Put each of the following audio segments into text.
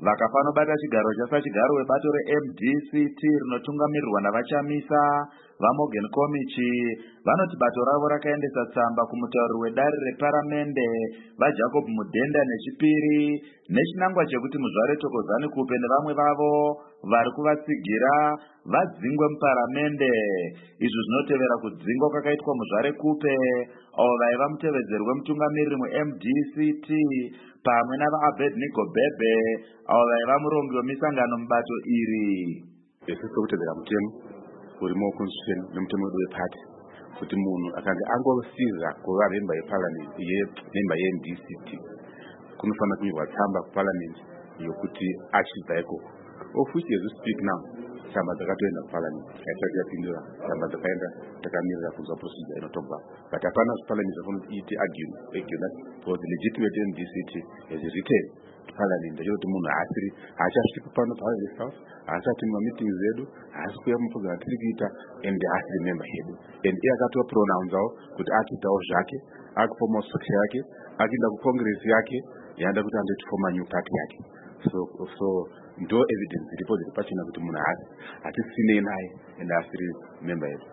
vakafanobata chigaro chasachigaro webato reMDCT rinotungamirirwa navachamisa vaMorgan Komichi vanoti bato ravo rakaendesa tsamba kumutauriri wedare reparamende vaJacob Mudhenda nechipiri nechinangwa chekuti muzvare Thokozani Kupe nevamwe vavo vari kuvatsigira vadzingwe muparamende. Izvi zvinotevera kudzingwa kwakaitwa muzvare Kupe avo vaiva mutevedzeri wemutungamiriri muMDCT pamwe navaAbednego Bhebhe avo vaiva murongi wemisangano mubato iri. Esisi kutevera mutemo urimo constitution nemutemo wedu wepati kuti munhu akanga angosiza kuva member yeparliament member yeMDCT kunofanira kunyorwa tsamba kuparliament yokuti achibva ikoko, of which as we speak now tsamba dzakatoenda kuparliament haisati yapindura tsamba dzakaenda takamirira kunzwa procedure inotobva, but hapana parliament zvafanira iite argue that for the legitimate MDCT as written parliament ndechekuti munhu haasiri haachasvika pano paHouse House, haasati mumameetings edu, haasi kuuya muprogram atiri kuita and haasiri member hedu, and iye akatova pronounceawo kuti akuitawo zvake, akufoma structure yake, akuenda kucongress yake yaada kuti andotifoma new party yake. So ndo evidence iripo dziri pachena kuti munhu hatisinei naye and haasiri member hedu.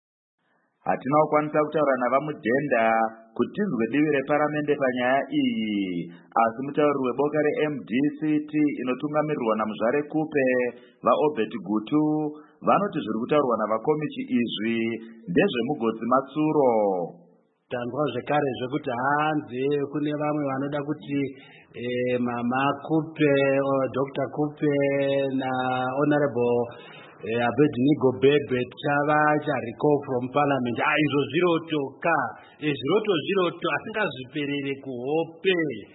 Hatina kukwanisa kutaura navaMudhenda kuti tinzwe divi reparamende panyaya iyi, asi mutauriri weboka reMDCT inotungamirirwa namuzvare Kupe vaObert Gutu vanoti zviri kutaurwa navakomichi izvi ndezvemugodzi Matsuro. Tanzwa zvekare zvekuti hanze kune vamwe vanoda kuti mama Kupe Dr. Kupe na honorable Abednego Bhebhe recall from parliament. Izvo zvirotoka zviroto asingazviperere kuhope.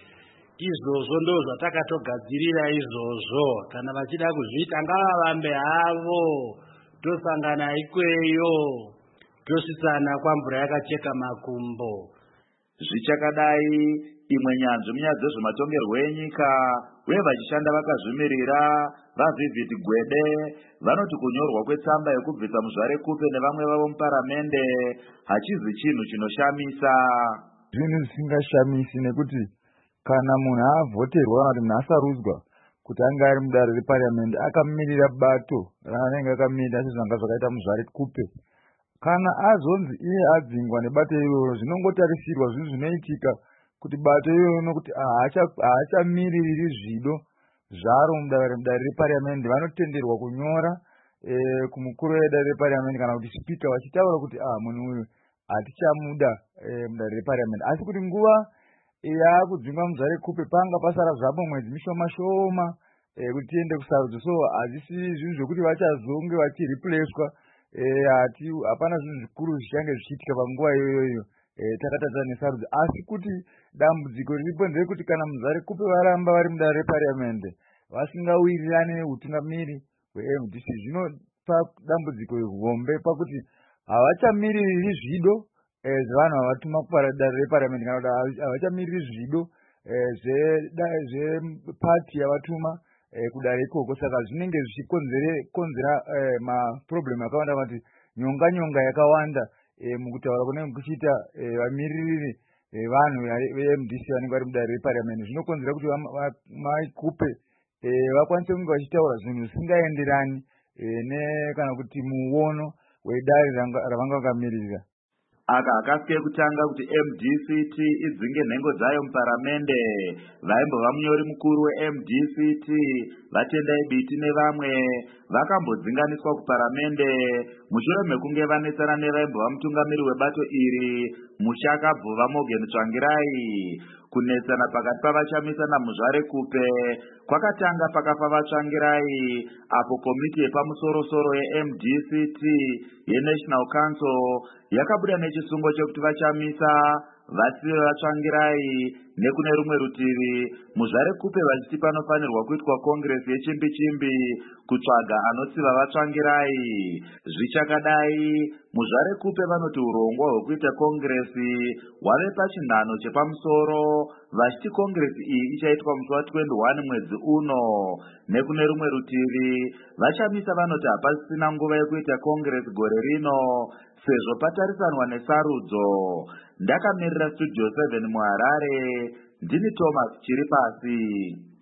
Izvozvo ndo zvatakatogadzirira izvozvo, kana vachida kuzviita ngavavambe havo tosangana ikweyo tosvisana kwamvura yakacheka makumbo. Zvichakadai imwe nyanzvi munyaya dzezvematongerwo enyika uye vachishanda vakazvimirira vaVivid Gwede vanoti kunyorwa kwetsamba yekubvisa muzvare Kupe nevamwe vavo muparamende hachizi chinhu chinoshamisa. Zvinhu zvisingashamisi nekuti kana munhu avhoterwa kana kuti munhu asarudzwa kuti anga ari mudare reparamende akamirira bato raanenge akamirira sezvanga zvakaita muzvare Kupe, kana azonzi iye adzingwa nebato iroro zvinongotarisirwa zvinhu zvinoitika kuti bato iroro nokuti haachamiriri zvido zvaro mudare reparamende vanotenderwa kunyora kumukuru wedare reparamende kana kuti spika vachitaura kuti munhu uyu hatichamuda mudare reparamende. Asi kuti nguva yaakudzingwa muzvare Kupe panga pasara zvapo mwedzi mishoma shoma kuti tiende kusarudzo, so hazisi zvinhu zvokuti vachazonge vachireplacwa. Hapana zvinhu zvikuru zvichange zvichiitika panguva iyoyo takatadza nesarudzo, asi kuti dambudziko riripo nderekuti kana muzvare Kupe varamba vari mudare reparamende vasingawirirane neutungamiri hweMDC zvinopa dambudziko hombe pakuti havachamiriri zvido zvevanhu vavatuma kudare reparamende kana kuti havachamiriri zvido zvepati yavatuma kudare ikoko. Saka zvinenge zvichikonzera maproblemu akawanda kuti nyonga yakawanda mukutaura kunenge kuchiita vamiriri vanhu veMDC vanenge vari mudare reparamende. Zvinokonzera kuti maikupe vakwanise kunge vachitaura zvinhu zvisingaenderani kana kuti muono wedare ravanga vakamirira. Aka akasiye kutanga kuti MDCT idzinge nhengo dzayo muparamende vaimbova munyori mukuru weMDCT Vatendai Biti nevamwe vakambodzinganiswa kuparamende mushure mekunge vanetsana nevaimbova mutungamiri webato iri muchakabvu vaMorgan Tsvangirai. Kunetsana pakati pavachamisa namuzvare Kupe kwakatanga pakafa vaTsvangirai apo komiti yepamusoro-soro yeMDCT yeNational Council yakabuda nechisungo chekuti vachamisa vatsive vaTsvangirai nekune rumwe rutivi muzvare Kupe vachiti panofanirwa kuitwa kongresi yechimbi-chimbi kutsvaga anotsiva vaTsvangirai. Zvichakadai muzvare Kupe vanoti urongwa hwekuita kongresi hwave pachinhano chepamusoro vachiti kongresi iyi ichaitwa musi wa21 mwedzi uno. Nekune rumwe rutivi vachamisa vanoti hapasisina nguva yekuita kongresi gore rino sezvo patarisanwa nesarudzo. Ndakamirira Studio 7 muHarare, ndini Thomas Chiripasi.